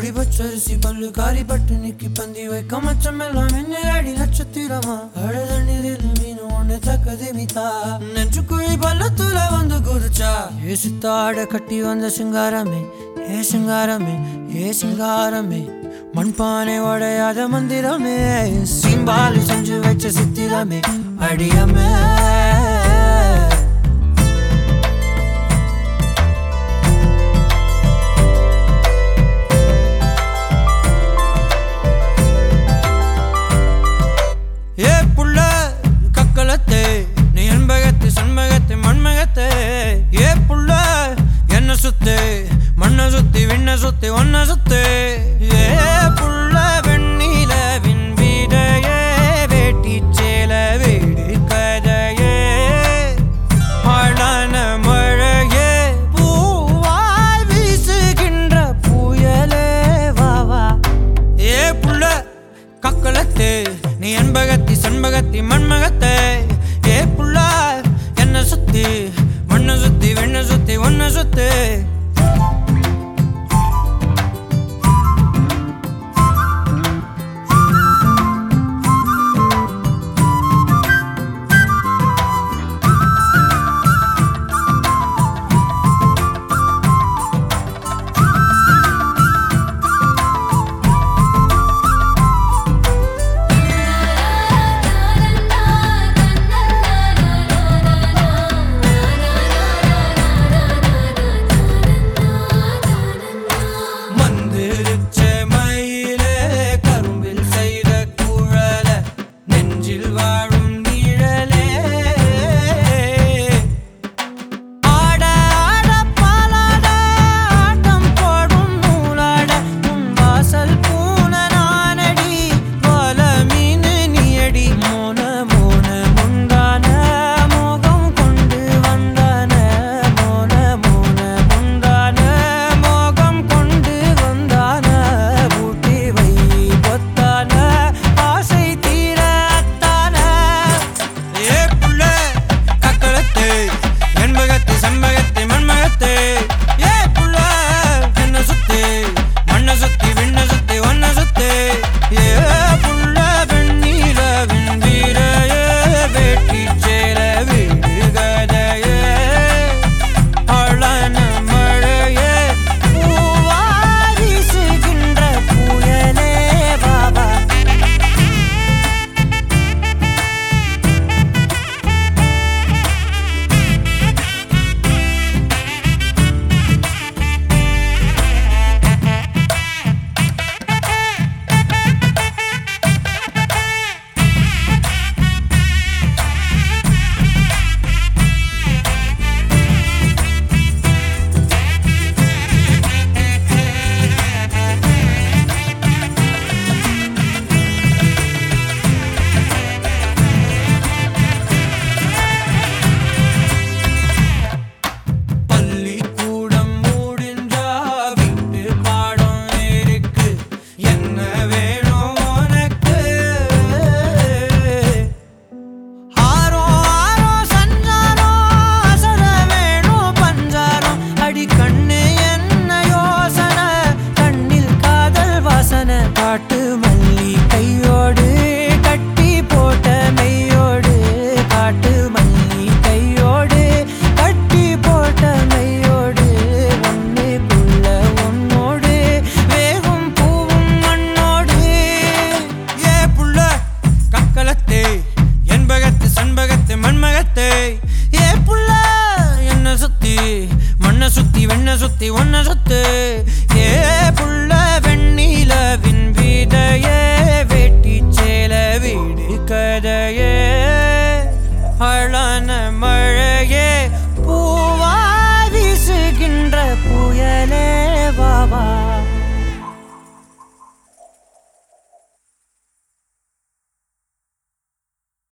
பச்சரிசி பல்லு காரி பட்டு நிக்கி பந்தி வைக்க மச்சம் எல்லாம் என்னடி நட்சத்திரமா அழதண்ணீரில் மீன் ஒண்ணு தக்கது மிதா நெஞ்சுக்குழி பள்ளத்துல வந்து குதிச்சா ஏசுத்தாட கட்டி வந்த சிங்காரமே ஏ சிங்காரமே ஏ சிங்காரமே மண்பானை உடையாத மந்திரமே சிம்பாலு செஞ்சு வச்ச சித்திரமே அடியமே ஏ புள்ள கக்கலத்தே நீ என்பகத்து சண்மகத்து மண்மகத்தே ஏ புள்ள என்ன சுத்து மண்ண சுத்தி விண்ண சுத்தி ஒன்ன சுத்து ஏ புள்ள வெண்ணிலவின் வீடையே வேட்டி சேல வீடு கதையே ஆளான மழையே பூவாய் வீசுகின்ற புயலே வாவா ஏ புள்ள கக்கலத்தே நீ என்பகத்தி சண்பகத்தி மண்மகத்தை ஏ புள்ள என்ன சுத்தி மண்ண சுத்தி வெண்ண சுத்தி ஒன்ன சுத்து சுத்தி வெண்ண சுத்தி ஒன்ன சுத்து ஏ புள்ள வெண்ணிலவின் வீதையே வேட்டி சேல வீடு கதையே அழான மழையே பூவா வீசுகின்ற புயலே வாவா